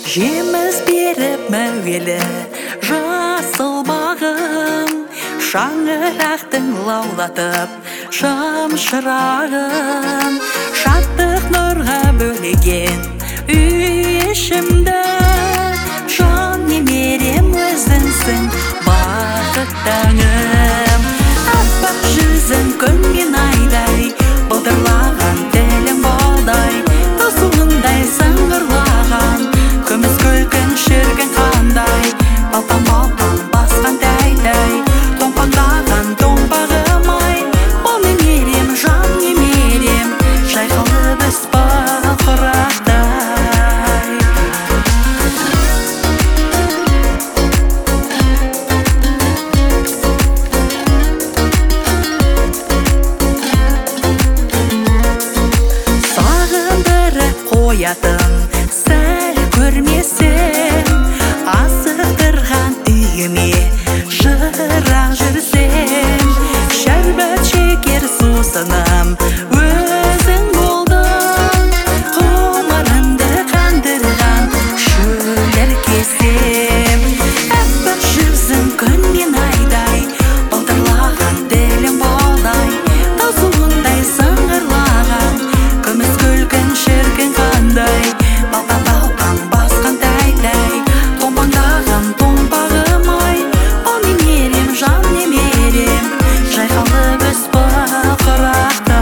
Жеміс беріп мәуелі жасыл бағым, шаңырақтың лаулатып шамшырағын, шаттық нұрға бөлеген үй ішімді. Жан немерем өзіңсің бақыт таңым, аппақ жүзің күн мен айдай, былдырлаған тілің балдай, тасуындай сыңғырлаған, күміс күлкін шіркін қандай, балтам басқан тәй-тәй, томпаңдаған томпағым ай, ол немерем, жан немерем, жайқалып біз бақырақтай. Сағындырып қоятын сәл көрмесем, асықтырған үйіме жырақ жүрсем, шәрбәт шекер сусыным өзің болдың, ғұмырымды қандырған шөлір кесем. Аппақ жүзің күн мен айдай, былдырлаған тілің балдай, тасуындай сыңғырлаған, күміс күлкін шіркін қандай, балтам басқан тәй-тәй, томпаңдаған томпағым ай, ол немерем, жан немерем, жайқалып біз бақырақтай.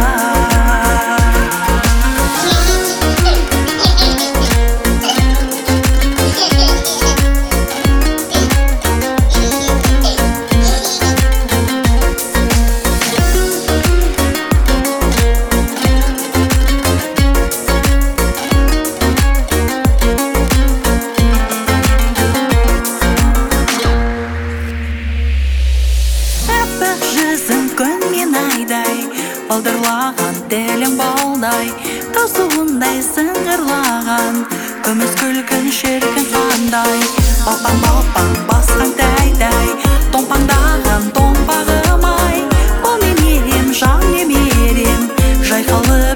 Аппақ жүзің күн мен айдай, балдырлаған тілің балдай, тасуындай сыңғырлаған, күміс күлкін шіркін қандай, балпаң басқан тәй-тәй, томпаңдаған томпағым ай, ол немерем, жан немерем, жайқалып